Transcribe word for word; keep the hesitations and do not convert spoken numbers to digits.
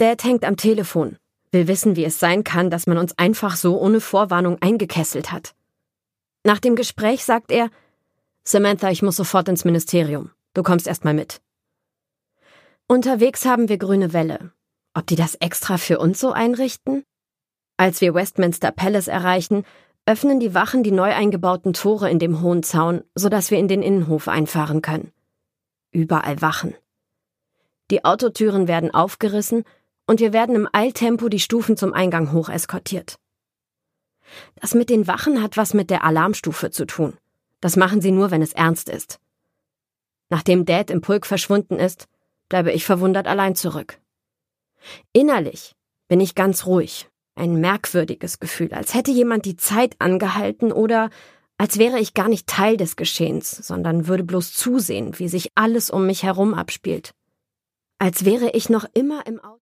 Dad hängt am Telefon, will wissen, wie es sein kann, dass man uns einfach so ohne Vorwarnung eingekesselt hat. Nach dem Gespräch sagt er, »Samantha, ich muss sofort ins Ministerium. Du kommst erst mal mit.« Unterwegs haben wir grüne Welle. Ob die das extra für uns so einrichten? Als wir Westminster Palace erreichen, öffnen die Wachen die neu eingebauten Tore in dem hohen Zaun, sodass wir in den Innenhof einfahren können. Überall Wachen. Die Autotüren werden aufgerissen und wir werden im Eiltempo die Stufen zum Eingang hoch eskortiert. Das mit den Wachen hat was mit der Alarmstufe zu tun. Das machen sie nur, wenn es ernst ist. Nachdem Dad im Pulk verschwunden ist, bleibe ich verwundert allein zurück. Innerlich bin ich ganz ruhig. Ein merkwürdiges Gefühl, als hätte jemand die Zeit angehalten oder als wäre ich gar nicht Teil des Geschehens, sondern würde bloß zusehen, wie sich alles um mich herum abspielt. Als wäre ich noch immer im Auto.